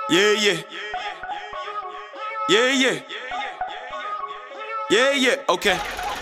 Yeah, yeah. Yeah, yeah. Yeah, yeah, okay.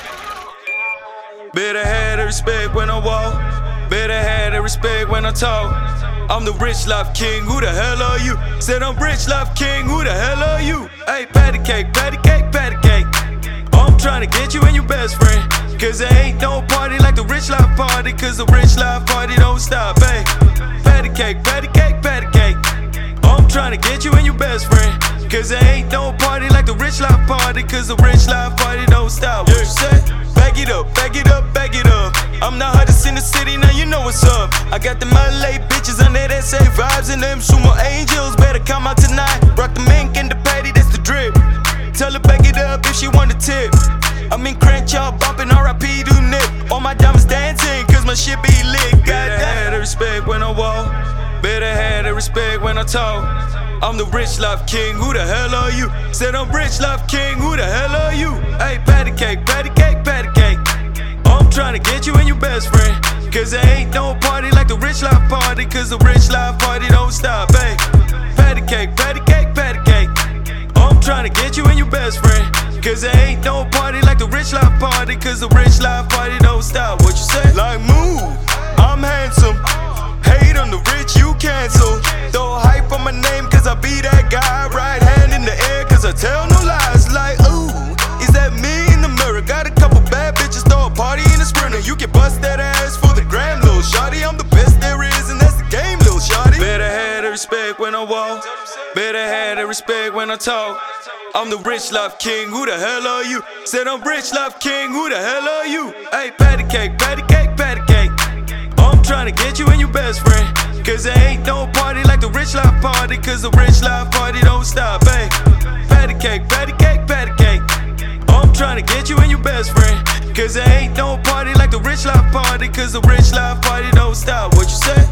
Better have the respect when I walk. Better have the respect when I talk. I'm the rich life king, who the hell are you? Said I'm rich life king, who the hell are you? Hey, patty cake, patty cake, patty cake. I'm tryna get you and your best friend. Cause there ain't no party like the rich life party. Cause the rich life party don't stop, hey. Patty cake, patty cake, patty cake. I'm tryna get you and your best friend. Cause there ain't no party like the rich life party. Cause the rich life party don't stop. What you say? Back it up, back it up, back it up. I'm the hottest in the city, now you know what's up. I got them LA bitches under that say vibes and them sumo angels. Better come out tonight. Rock the mink and the patty, that's the drip. Tell her back it up if she want a tip. I'm in Crenshaw bumping R.I.P. to Nick. All my diamonds dancing cause my shit be lit. Better have the respect when I walk. Better have the respect when I talk. I'm the rich life king, who the hell are you? Said I'm rich life king, who the hell are you? Hey, patty cake, patty cake, patty cake. I'm tryna get you and your best friend. Cause there ain't no party like the rich life party. Cause the rich life party don't stop, hey. Patty cake, patty cake, patty cake. I'm tryna get you and your best friend. Cause there ain't no party like the rich life party. Cause the rich life party don't stop. What you say? Like move, I'm handsome. Hate on the rich, you cancel. Throw hype on my name cause I be that guy. Right hand in the air cause I tell no lies. Like ooh, is that me in the mirror? Got a couple bad bitches, throw a party in the sprinter. You can bust that ass for the gram, little shawty. I'm the best there is and that's the game, little shawty. Better have the respect when I walk. Better have the respect when I talk. I'm the rich life king, who the hell are you? Said I'm rich life king, who the hell are you? Hey, patty cake, patty cake, patty cake. I'm tryna get you and your best friend. Cause there ain't no party like the rich life party. Cause the rich life party don't stop, hey. Patty cake, patty cake, patty cake. I'm tryna get you and your best friend. Cause there ain't no party like the rich life party. Cause the rich life party don't stop. What you say?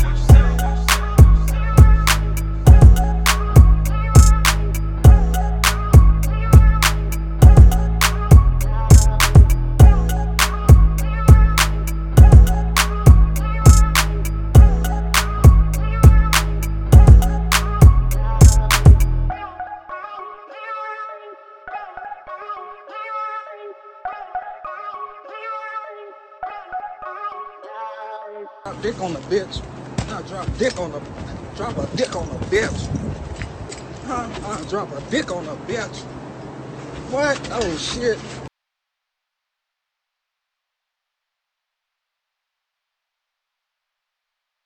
Drop dick on the bitch. I drop a dick on the bitch. I drop a dick on the bitch. What? Oh shit.